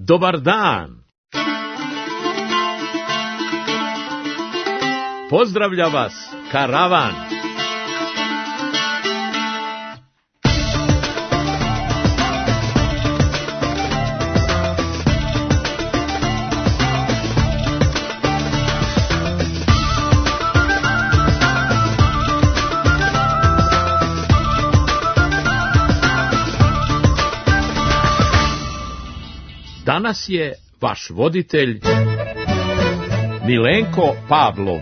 Dobar dan! Pozdravlja vas karavan! Danas je vaš voditelj Milenko Pavlov.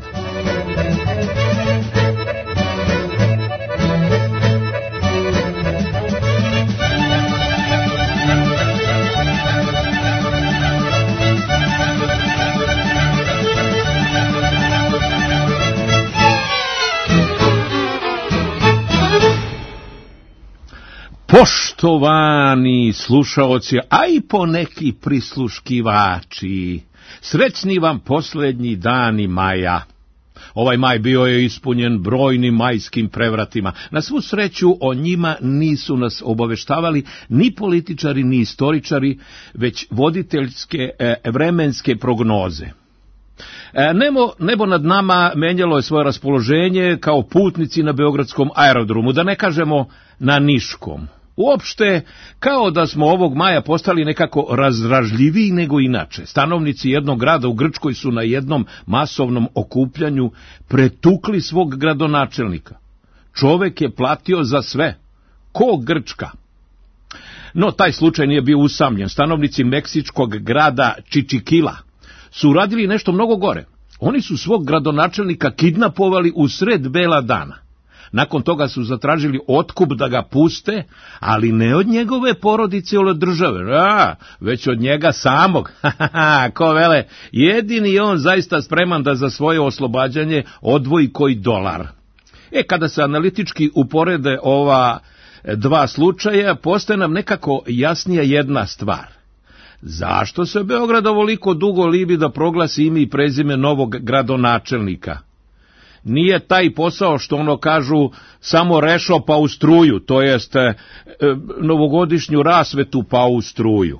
Poštovani slušaoci, a i poneki prisluškivači, srećni vam posljednji dani maja. Ovaj maj bio je ispunjen brojnim majskim prevratima. Na svu sreću o njima nisu nas obaveštavali ni političari, ni istoričari, već vremenske prognoze. Nebo nad nama menjalo je svoje raspoloženje kao putnici na beogradskom aerodromu, da ne kažemo na niškom. Uopšte, kao da smo ovog maja postali nekako razdražljiviji nego inače. Stanovnici jednog grada u Grčkoj su na jednom masovnom okupljanju pretukli svog gradonačelnika. Čovek je platio za sve. Ko Grčka? No, taj slučaj nije bio usamljen. Stanovnici meksičkog grada Čičikila su uradili nešto mnogo gore. Oni su svog gradonačelnika kidnapovali u sred bela dana. Nakon toga su zatražili otkup da ga puste, ali ne od njegove porodice ili od države, već od njega samog. Ko vele, jedini on zaista spreman da za svoje oslobađanje odvoji koji dolar. Kada se analitički uporede ova dva slučaja, postaje nam nekako jasnija jedna stvar. Zašto se Beograd ovoliko dugo libi da proglasi ime i prezime novog gradonačelnika? Nije taj posao što kažu samo rešo pa u struju, to jest novogodišnju rasvetu pa u struju.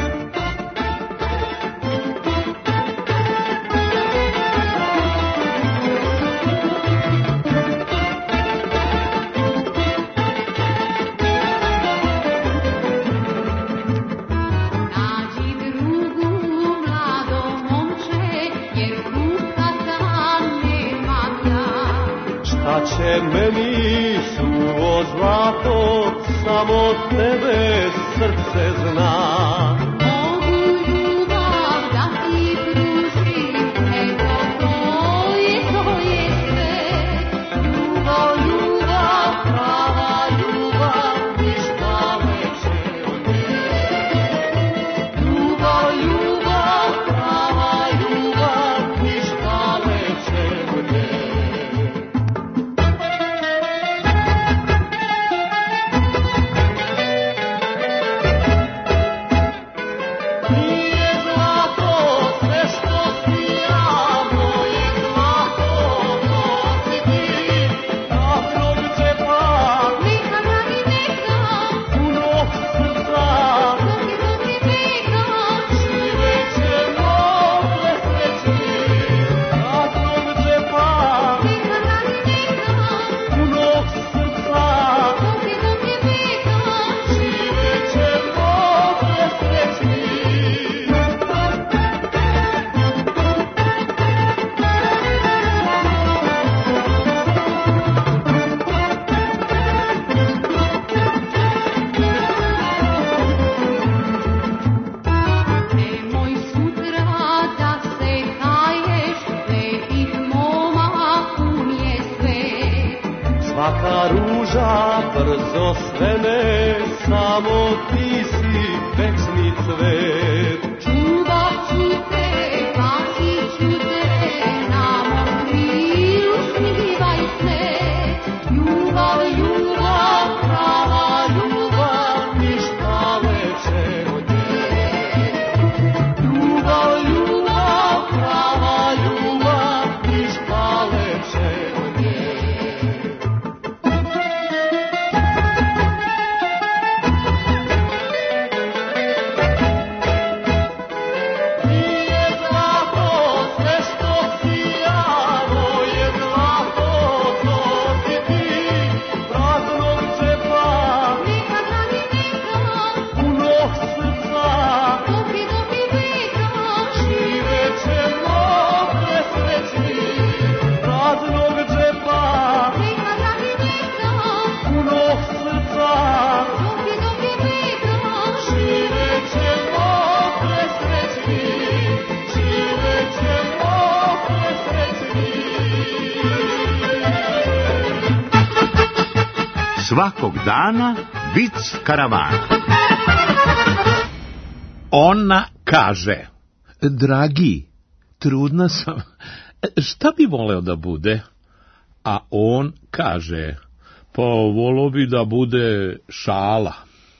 Meni suvo zlato, samo tebe srce zna. Mogu ljubav da ti pružim, eto to je sve. Ljubav, prava ljubav, ništa veće od nje. Ljubav, prava ljubav, ništa veće od nje. Svaka ruža brzo svene, samo ti si večni cvet. Čuvat ću te, pasit ću te, na mom krilu snivaj se. Ljubav, ljubav, prava ljubav, ništa veće od nje. Ljubav, ljubav, prava ljubav, ništa veće od nje. svakog dana vic karavana. Ona kaže: dragi, trudna sam, šta bi voleo da bude? A on kaže: pa volio bi da bude šala.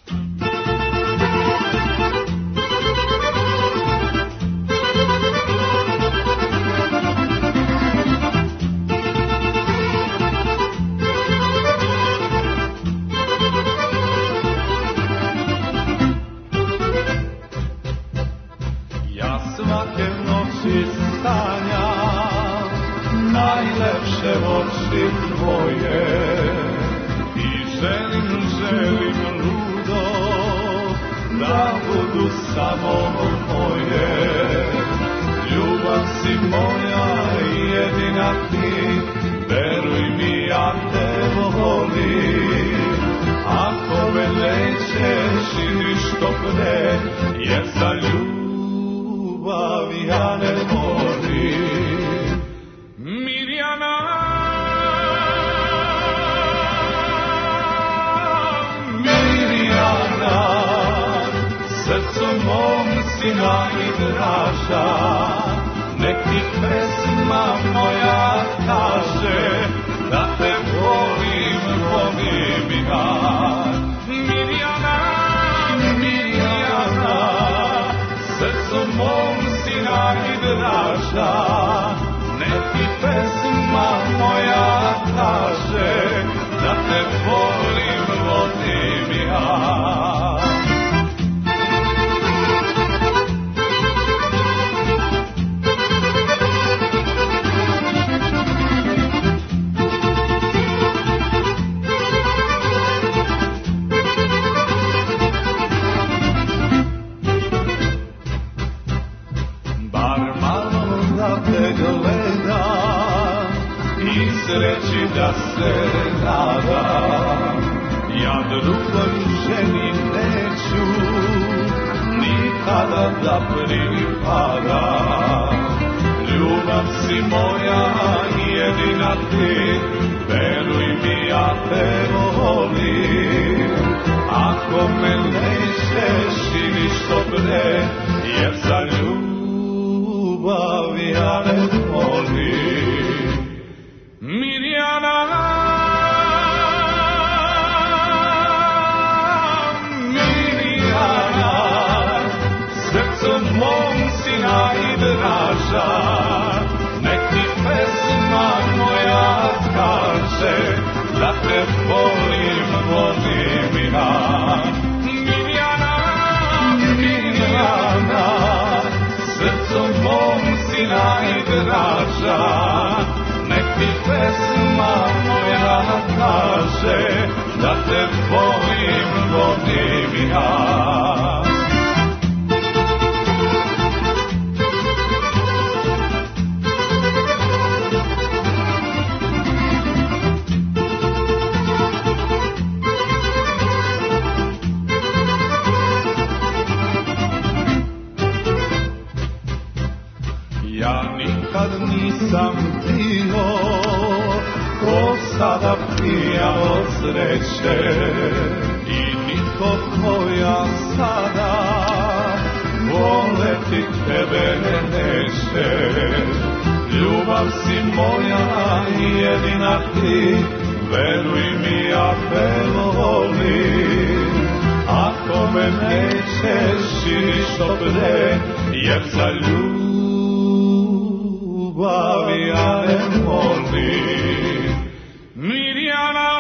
Svake noći sanjam najlepše oči tvoje i želim ludo da budu samo moje. Ljubav si moja jedina ti, veruj mi ja te volim. Ako me nećeš i ništo pre, jer za ljubav ja ne morim. Mirjana, Mirjana, srcom mom si najdraža, nek ti pesma moja kaže da te volim, volim ja. Mirjana, Mirjana, srcom mom si najdraža, nek ti pesma moja kaže da te volim, volim ja. Sreći da se nadam, ja drugoj ženi neću nikada da pripadam. Ljubav si moja jedina ti, veruj mi ja te volim. Ako me nećeš i ništo pre, jer za ljubav ja ne volim. Mirjana, Mirjana, srcom mom si najdraža, nek ti pesma moja kaže da te volim, volim ja. Mirjana, Mirjana, srcom mom si najdraža, nek ti pesma moja kaže da te volim, volim ja. Ja nikad nisam bio ko sada pijan od sreće i niko ko ja sada voleti tebe neće. Ljubav si moja jedina ti, veruj mi ja te volim. Ako me nećeš i ništo pre, jer za ljubav ja ne volim. Mirjana,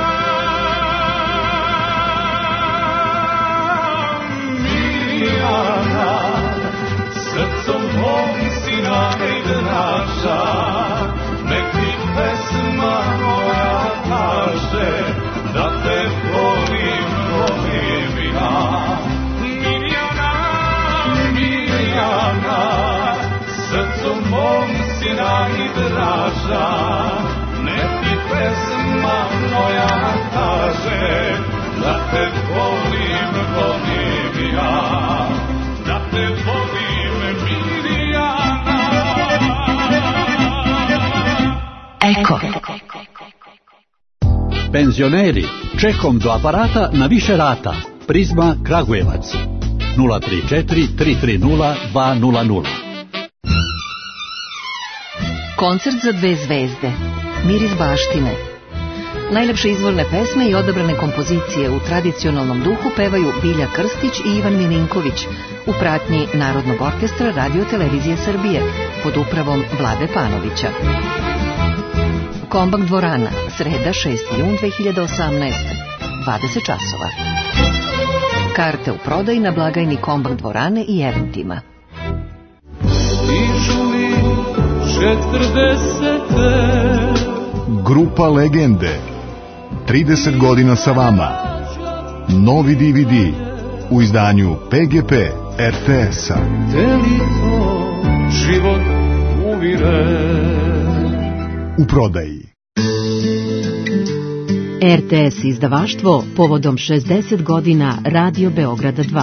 Mirjana, srcom mom si najdraža, nek ti pesma moja kaže da te volim, volim ja. Mirjana, Mirjana, srcom mom si najdraža, nek ti pesma moja kaže da te volim, volim ja. Da te volim, Mirjana. Ecco. Pensioneri, Čekom do aparata na više rata. Prizma Kragujevac 034 330 200. Koncert za 2 zvezde. Miris baštine. Najlepše izvorne pesme i odabrane kompozicije u tradicionalnom duhu pevaju Bilja Krstić i Ivan Milinković u pratnji Narodnog orkestra Radio Televizije Srbije pod upravom Vlade Panovića. Kombak dvorana, sreda 6. jun 2018. 20 časova. Karte u prodaji na blagajni Kombak dvorane i eventima. Grupa Legende 30 godina sa vama. Novi DVD u izdanju PGP RTS-a. Život uvire u prodaji. RTS izdavaštvo povodom 60 godina Radio Beograda 2.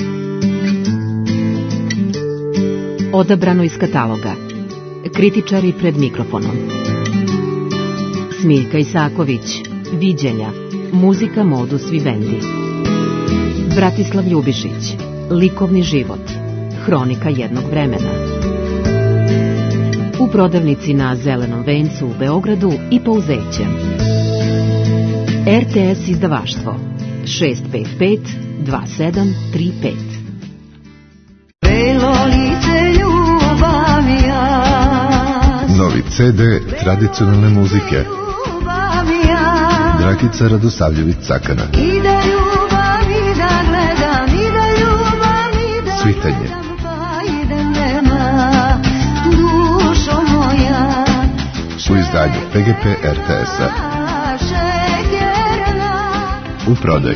Odabrano iz kataloga. Kritičari pred mikrofonom. Smiljka Isaković, Viđenja, Muzika Modus Vivendi. Bratislav Ljubišić, Likovni život, Hronika jednog vremena. U prodavnici na Zelenom vencu u Beogradu i Pouzeće. RTS izdavaštvo 655 2735. Novi CD tradicionalne muzike. Dragica Radosavljević-Cakana. Svitanje. U izdanju PGP RTS-a. U prodaji.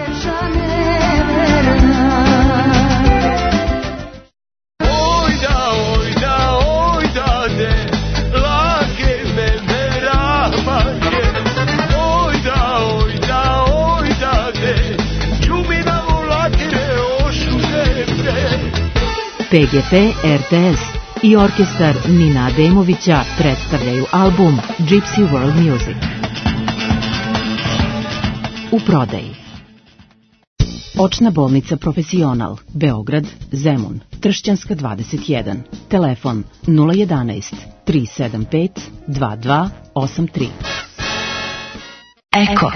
PGP RTS i orkestar Nina Ademovića predstavljaju album Gypsy World Music. U prodaji. Očna bolnica Profesional, Beograd, Zemun, Tršćanska 21, telefon 011 375 2283. Eko.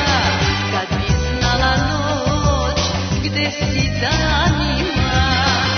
Gde si danima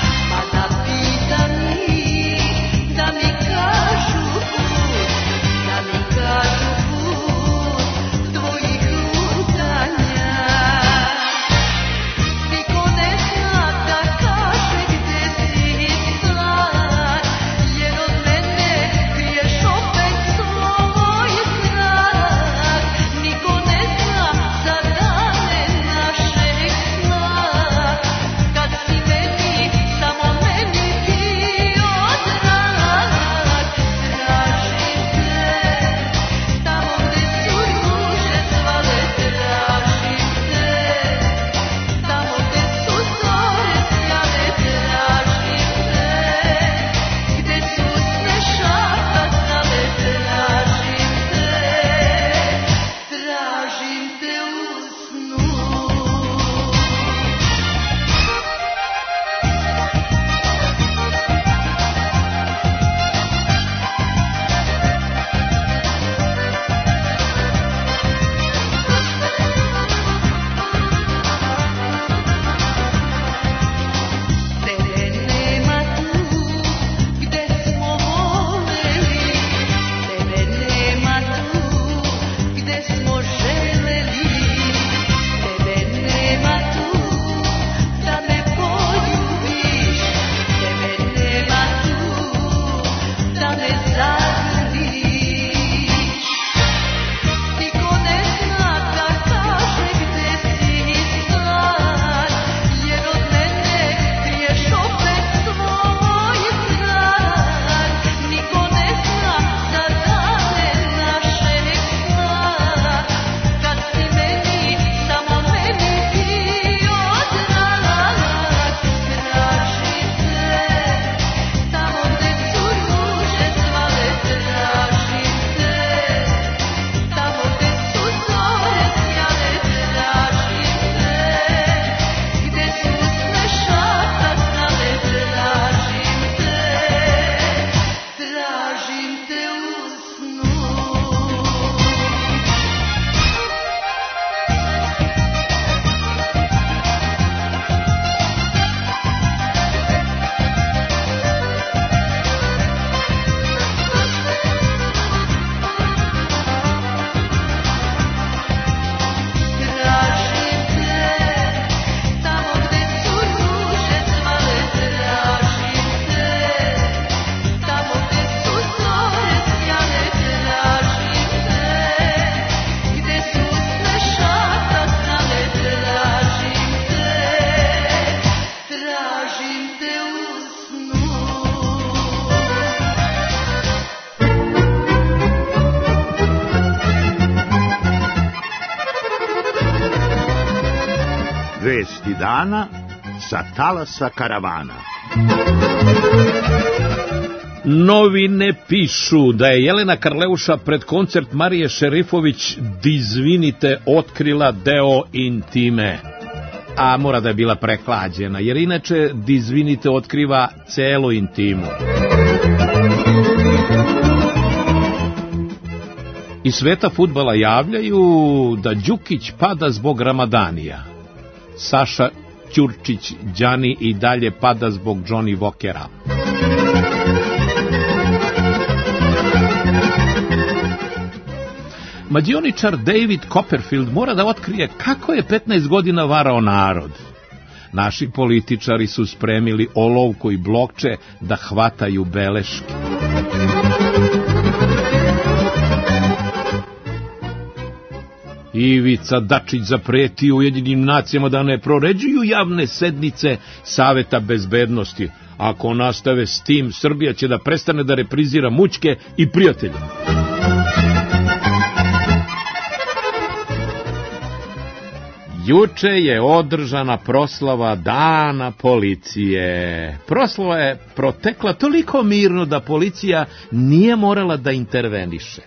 dana sa talasa karavana. Novine pišu da je Jelena Karleuša pred koncert Marije Šerifović "Dizvinite" otkrila deo intime. A mora da je bila prehlađena, jer inače "Dizvinite" otkriva celu intimu. Iz sveta fudbala javljaju da Đukić pada zbog Ramadanija. Saša Ćurčić Đani i dalje pada zbog Johnny Walkera. Mađioničar David Copperfield mora da otkrije kako je 15 godina varao narod. Naši političari su spremili olovku i blokče da hvataju beleške. Ivica Dačić zapretio Ujedinjenim nacijama da ne proređuju javne sednice Saveta bezbednosti. Ako nastave s tim, Srbija će da prestane da reprizira mućke i prijatelje. Juče je održana proslava Dana policije. Proslava je protekla toliko mirno da policija nije morala da interveniše.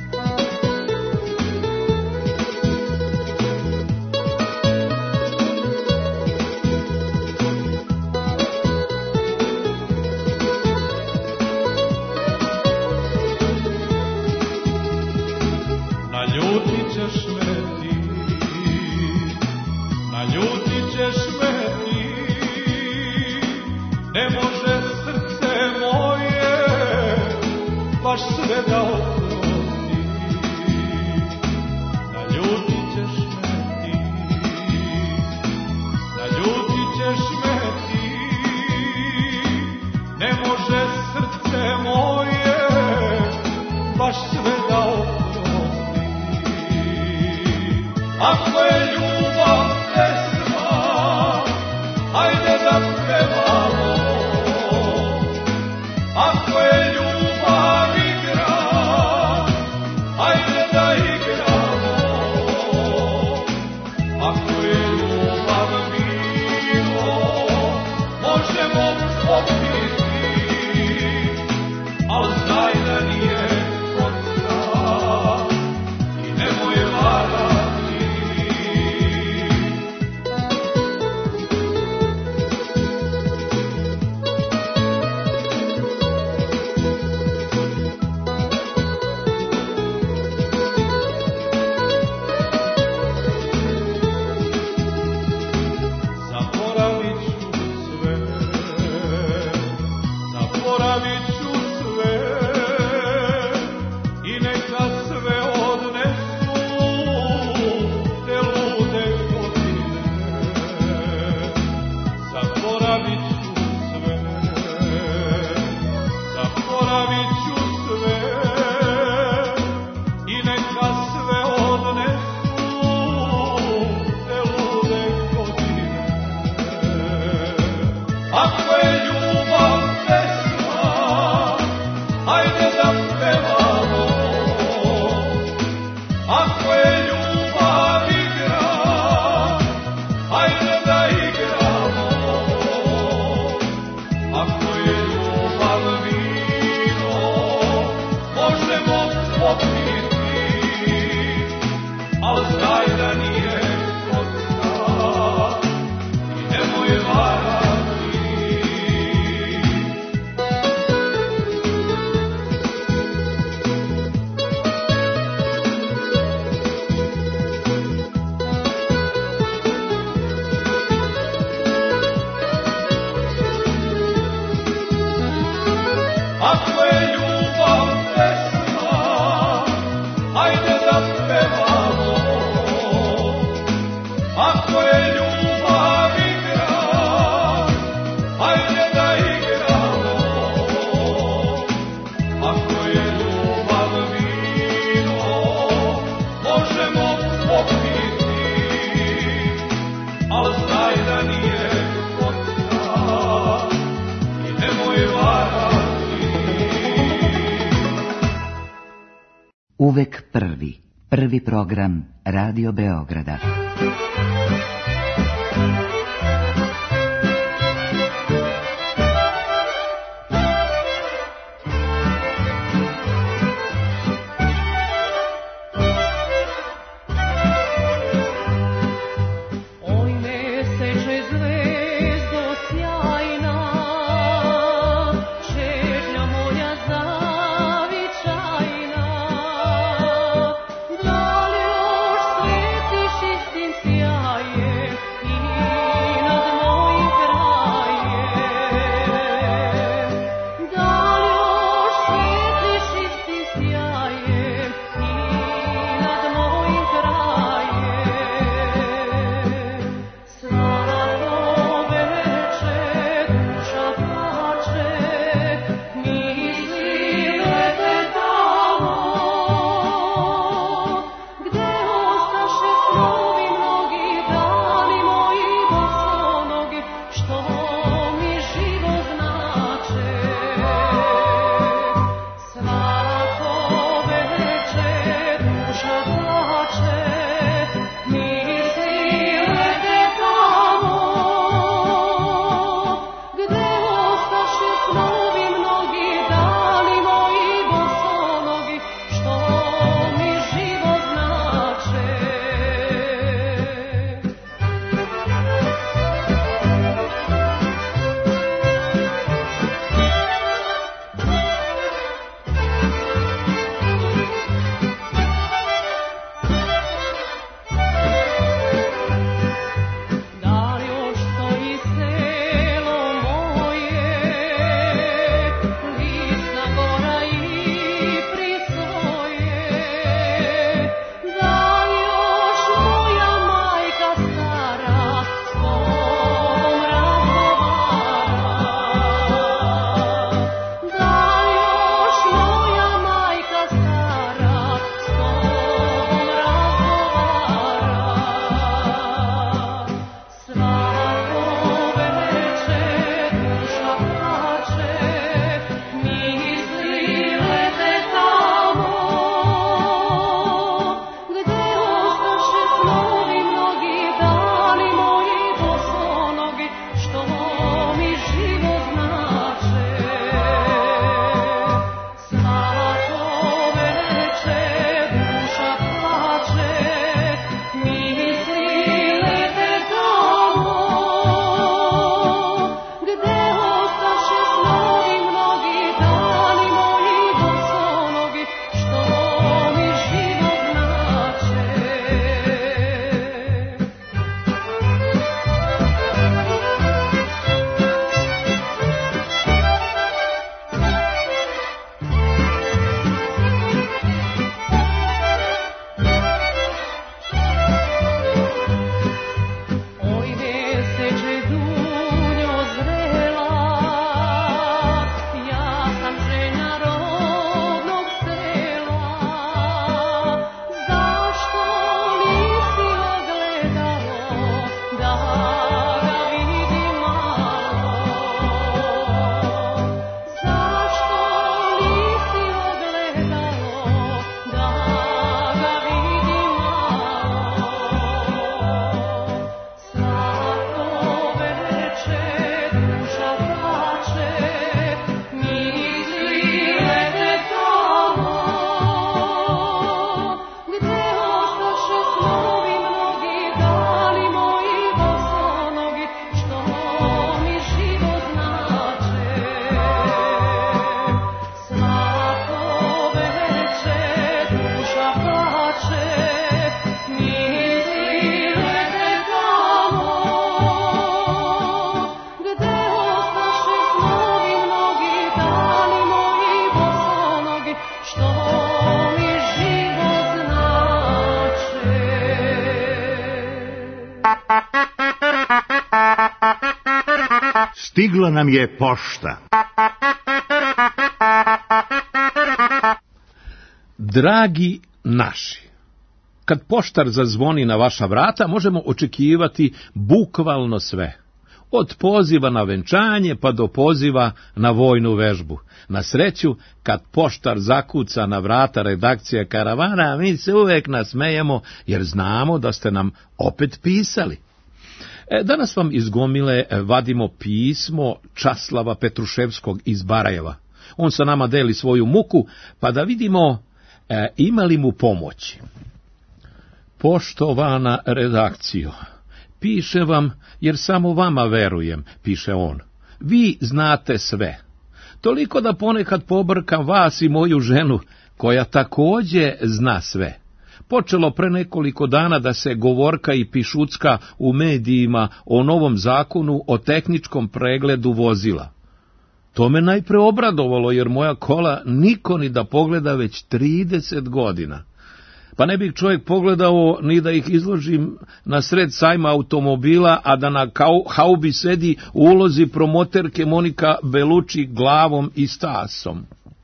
Uvek prvi program Radio Beograda. Stigla nam je pošta. Dragi naši, kad poštar zazvoni na vaša vrata, možemo očekivati bukvalno sve. Od poziva na venčanje pa do poziva na vojnu vežbu. Na sreću, kad poštar zakuca na vrata redakcije Karavana, mi se uvek nasmejemo jer znamo da ste nam opet pisali. Danas vam iz gomile vadimo pismo Časlava Petruševskog iz Barajeva. On sa nama deli svoju muku, pa da vidimo ima li mu pomoći. Poštovana redakcijo, piše vam jer samo vama verujem, piše on. Vi znate sve. Toliko da ponekad pobrkam vas i moju ženu, koja takođe zna sve. Počelo pre nekoliko dana da se govorka i pišucka u medijima o novom zakonu o tehničkom pregledu vozila. To me najpre obradovalo, jer moja kola niko ni da pogleda već 30 godina. Pa ne bih čovjek pogledao ni da ih izložim na sred sajma automobila, a da na haubi sedi u ulozi promoterke Monika Beluči glavom i stasom.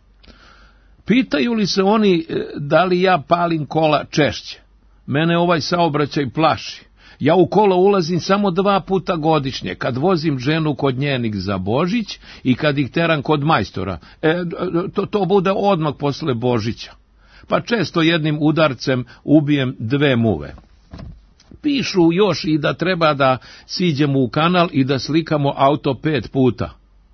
Pitaju li se oni da li ja palim kola češće? Mene ovaj saobraćaj plaši. Ja u kola ulazim samo 2 puta godišnje, kad vozim ženu kod njenih za Božić i kad ih teram kod majstora. To bude odmah posle Božića. Pa često jednim udarcem ubijem 2 muve. Pišu još i da treba da siđemo u kanal i da slikamo auto 5 puta.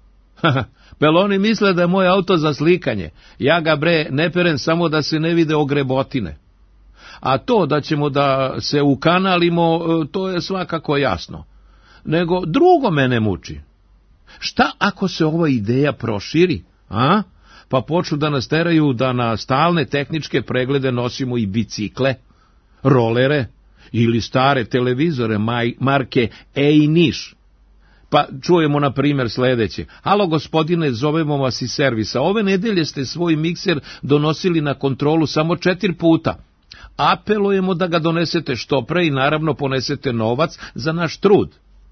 Peloni misle da je moj auto za slikanje. Ja ga ne perem samo da se ne vide ogrebotine. A to da ćemo da se ukanalimo, to je svakako jasno. Nego drugo mene muči. Šta ako se ova ideja proširi, a? Pa počnu da nas teraju da na stalne tehničke preglede nosimo i bicikle, rolere ili stare televizore marke Niš. Pa čujemo na primjer sledeće. Halo gospodine, zovemo vas iz servisa. Ove nedelje ste svoj mikser donosili na kontrolu samo 4 puta. Apelujemo da ga donesete što pre i naravno ponesete novac za naš trud.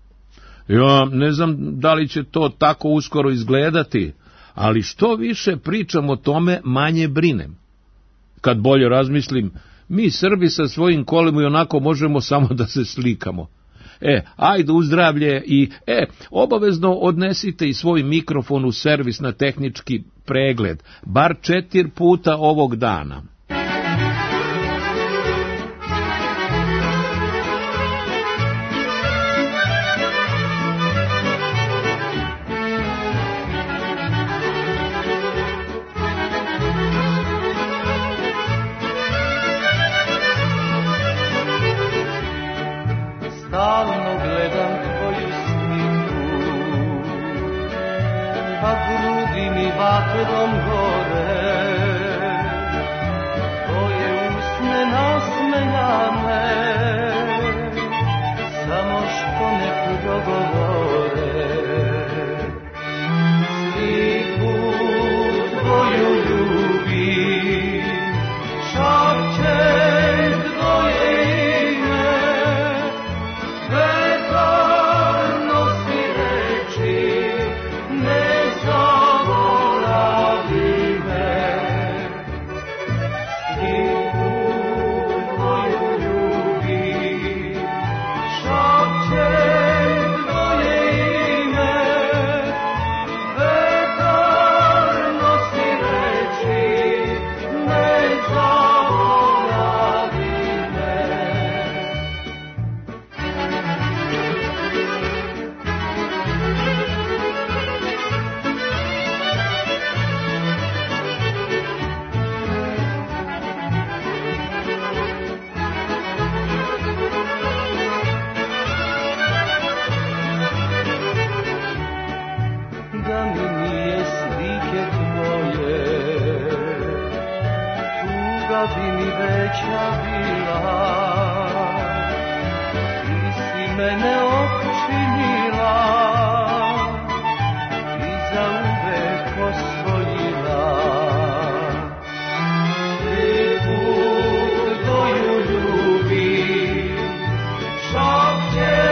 Ja ne znam da li će to tako uskoro izgledati, ali što više pričam o tome, manje brinem. Kad bolje razmislim, mi Srbi sa svojim kolima i onako možemo samo da se slikamo. Ajde uzdravlje i, obavezno odnesite i svoj mikrofon u servis na tehnički pregled, bar 4 puta ovog dana. Stalno gledam tvoju sliku, a grudi mi vatrom gore, tvoje usne nasmejane, samo što ne progovore. Sliku tvoju ljubim, šapćem tvoje ime, vetar nosi reči, ne zaboravi me. Sliku tvoju ljubim, šapćem tvoje ime, vetar nosi reči, ne zaboravi me. Da mi nije slike tvoje, tuga bi mi veća bila. Ti si mene opčinila i zauvek osvojila. Sliku tvoju ljubim, šapćem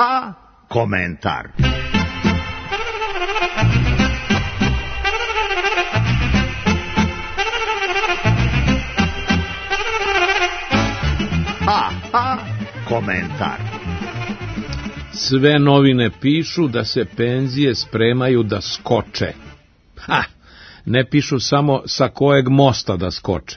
komentar. Komentar. Sve novine pišu da se penzije spremaju da skoče. Ne pišu samo sa kojeg mosta da skoče.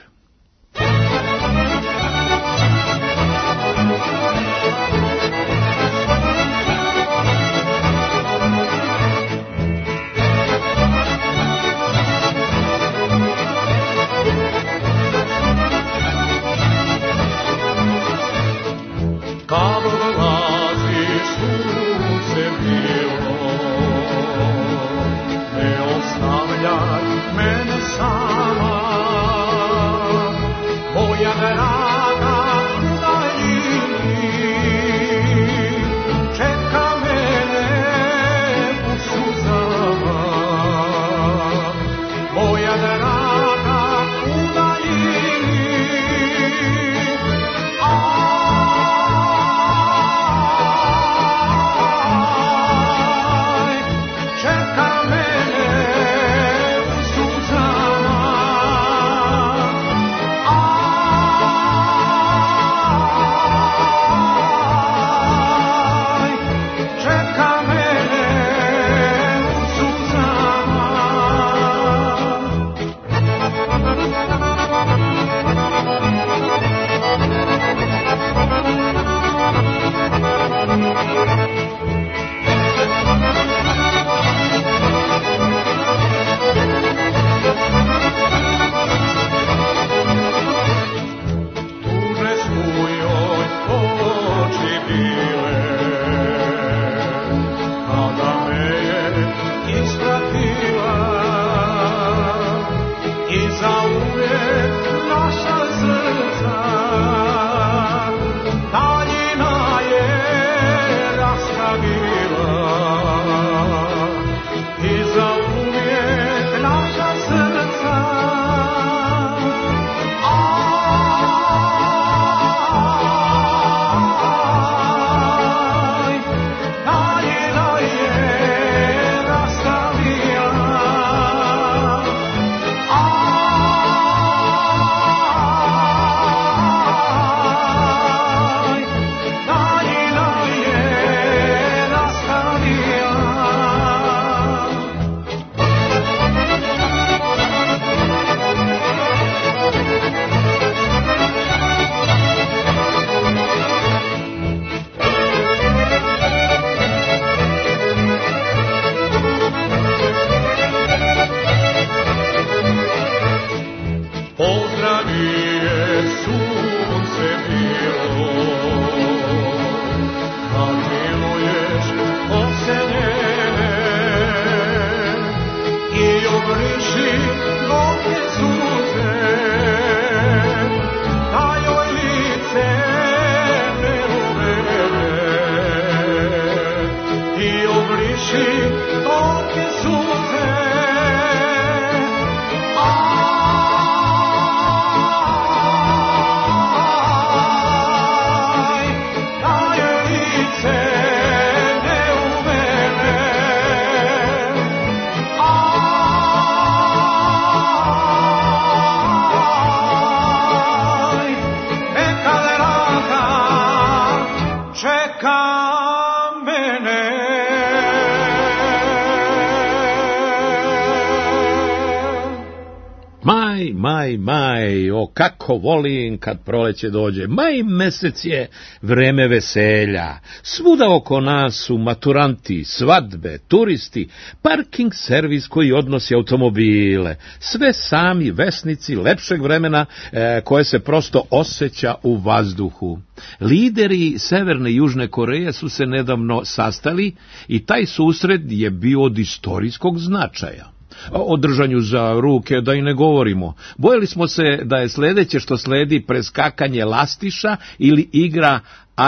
Maj, o kako volim kad proleće dođe. Maj mesec je vreme veselja. Svuda oko nas su maturanti, svadbe, turisti, parking servis koji odnosi automobile. Sve sami vesnici lepšeg vremena koje se prosto osjeća u vazduhu. Lideri Severne i Južne Koreje su se nedavno sastali i taj susret je bio od istorijskog značaja. O držanju za ruke da i ne govorimo. Bojali smo se da je sljedeće što sledi preskakanje lastiša ili igra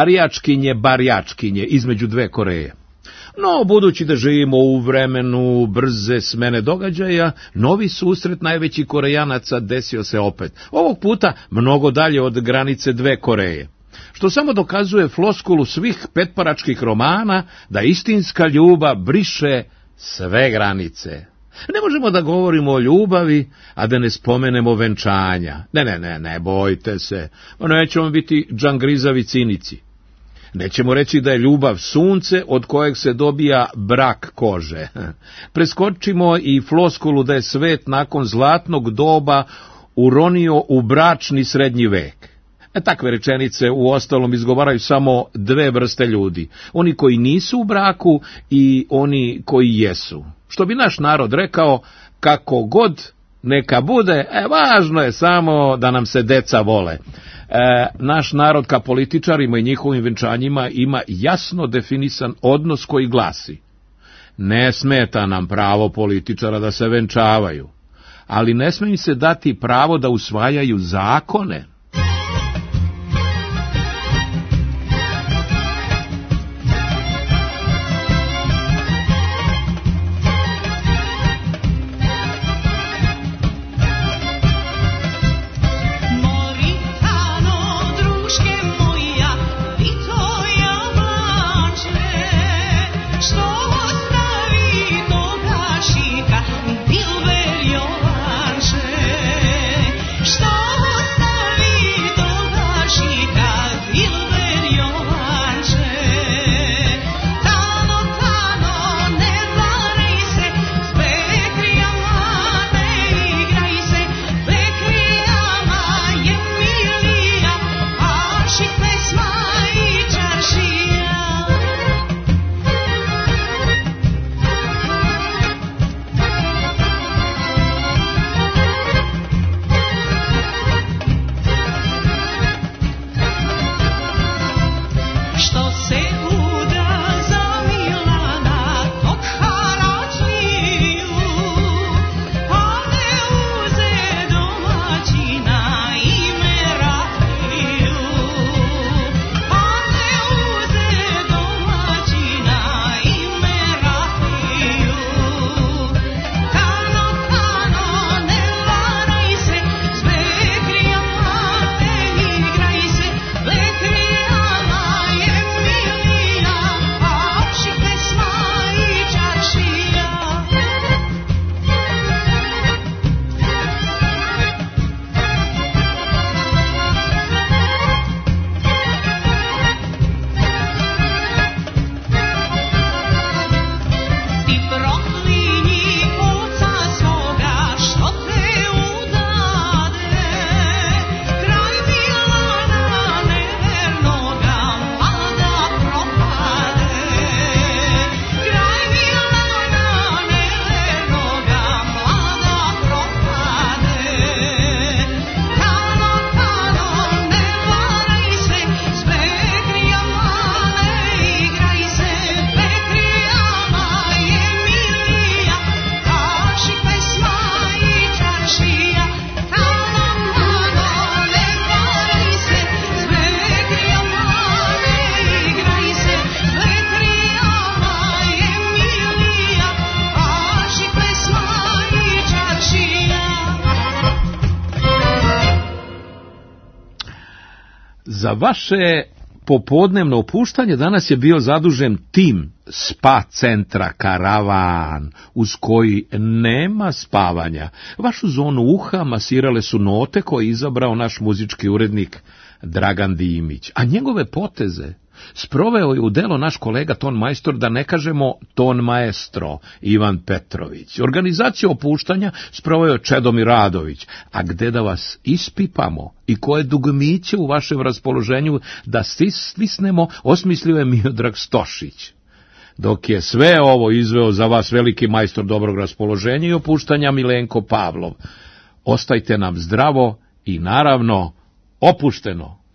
arijačkinje-barjačkinje između dve Koreje. No, budući da živimo u vremenu brze smene događaja, novi susret najvećih Korejanaca desio se opet. Ovog puta mnogo dalje od granice dve Koreje. što samo dokazuje floskulu svih petparačkih romana da istinska ljubav briše sve granice. Ne možemo da govorimo o ljubavi, a da ne spomenemo venčanja. Ne bojte se, nećemo biti džangrizavi cinici. Nećemo reći da je ljubav sunce od kojeg se dobija brak kože. Preskočimo i floskulu da je svet nakon zlatnog doba uronio u bračni srednji vek. Takve rečenice u ostalom izgovaraju samo dve vrste ljudi, oni koji nisu u braku i oni koji jesu. Što bi naš narod rekao, kako god neka bude, važno je samo da nam se deca vole. Naš narod ka političarima i njihovim venčanjima ima jasno definisan odnos koji glasi: ne smeta nam pravo političara da se venčavaju, ali ne sme im se dati pravo da usvajaju zakone. Za vaše popodnevno opuštanje danas je bio zadužen tim spa centra Karavan, uz koji nema spavanja. Vašu zonu uha masirale su note koje je izabrao naš muzički urednik Dragan Dimić, a njegove poteze sproveo je u delo naš kolega ton majstor, da ne kažemo ton maestro, Ivan Petrović. Organizaciju opuštanja sproveo je Čedomir Radović, a gde da vas ispipamo i koje dugmiće u vašem raspoloženju da stisnemo, osmislio je Miodrag Stošić. Dok je sve ovo izveo za vas veliki majstor dobrog raspoloženja i opuštanja Milenko Pavlov. Ostajte nam zdravo i naravno opušteno.